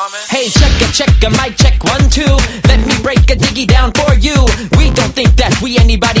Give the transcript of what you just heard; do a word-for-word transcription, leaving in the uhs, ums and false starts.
Hey, check a check a mic check one two. Let me break a diggy down for you. We don't think that we anybody